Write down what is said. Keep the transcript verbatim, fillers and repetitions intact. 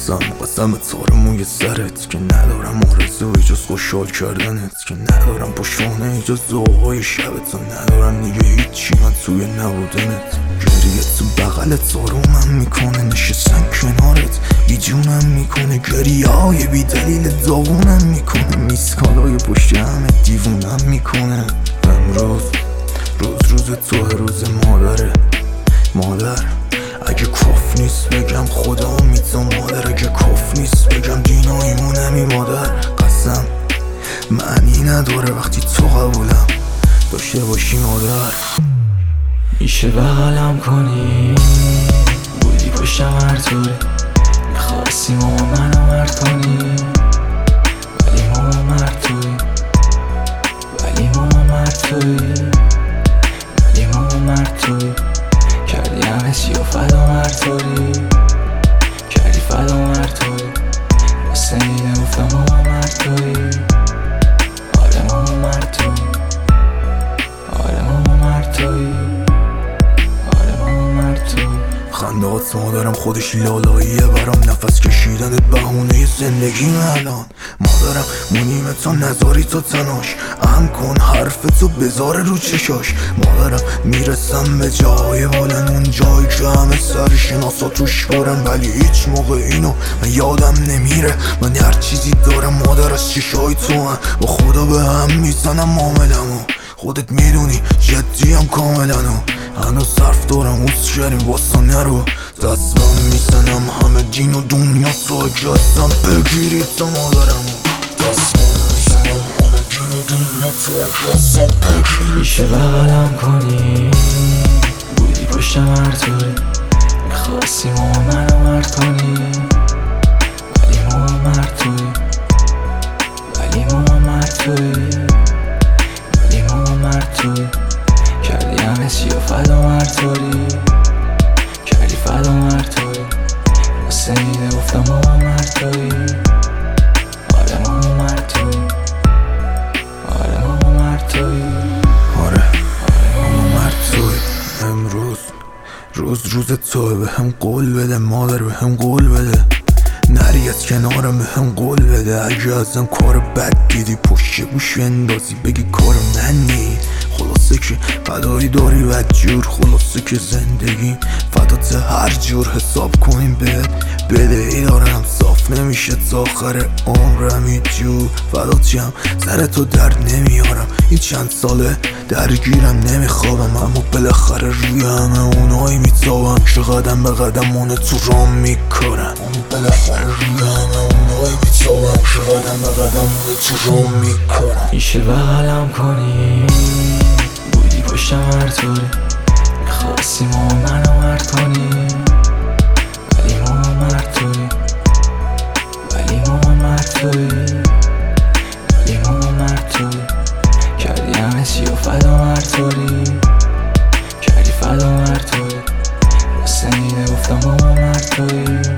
قسم قسم تار موی سرت که ندارم آرزوی جز خوشحال کردنت، که ندارم پشتانه جز ذوقای شبت، و ندارم دیگه هیچی من توی نبودنت. گریه تو بغلت آرومم میکنه، نشستن کنارت بیجونم میکنه، گریه های بی دلیل داغونم میکنه، میسکالای پشت همه دیوونم میکنه. امروز روز روز تو روز مادره، مادر اگه کف نیست بگم خدا میتو مادر، اگه کف نیست بگم دینا ایمونمی مادر. قسم معنی نداره وقتی تو قبولم داشته باشی مادر. میشه بغلم کنی، بودی پشتم هر طوری، میخواستی ماما منو مرد کنی، ولی ماما مرد توی، ولی ماما مرد توی، ولی ماما مرد توی. کردی همه چی و فدا مرد توی، کردی فدا مرد توی، بسته میده گفتم ماما مرد توی. آره ماما مرد توی، آره ماما مرد توی، خندهات مادرم خودش لالاییه برام، نفس کشیدنت بهونه زندگی الان. مادرم مونیمه تا نذاری تو تناش، اهم کن حرف تو بذاره رو چشاش. مادرم میرسم به جای بالن، اون جایی که همه سر شناسا توش بارن، ولی هیچ موقع اینو من یادم نمیره. من هر چیزی دارم مادر از چشای تو هم، با خدا به هم میزنم معاملمو، خودت میدونی جدیم کاملا، و هنوز صرف دارم اوست شریم واسا نرو. دستم میزنم همه دین و دنیا تو اگه هستم بگیرید تا مادرمو. دستم میزنم همه دین و دنیا تو اگه هستم بگیرید. میشه بغلم کنی، بودی پشتم هر طوری، میخواستی ماما منو مرد کنی، ولی ماما مرد توی، ولی ماما مرد توی، ولی ماما مرد توی. کردی همه چی و فدا مرد توی، کردی فدا مرد توی، بسته میده گفتم ماما مرد توی. آره ماما مرد توی، آره ماما مرد توی، آره ماما مرد توی. امروز روز روز توی، به هم قول بده مادر، به هم قول بده نری از کنارم، به هم قول بده اگه ازم کار بد دیدی پشت گوش اندازی بگی کار من نی. خلاصه که فدایی داری بدجور، خلاصه که زندگی فدات هر جور، حساب کنیم بهت بده ای دارم صاف نمیشه تا آخر عمرم هیچجور. فداتیم سر تو درد نمیارم، این چند ساله درگیرم نمیخوابم، اما بالاخره روی همه اونایی میتابم که قدم به قدم اونه تو رام میکنم. اما بالاخره روی همه اونایی میتابم که قدم به قدم اونه تو رام میکنم. میشه بغلم کنی، بودی پشتم هر طوری، میخواستی ماما منو مرد کنی، ولی ماما مرد توی، ولی ماما مرد توی، ولی ماما مرد توی. کردی همه چی و فدا مرد توی، کردی فدا مرد توی، بسته میده گفتم ماما مرد توی.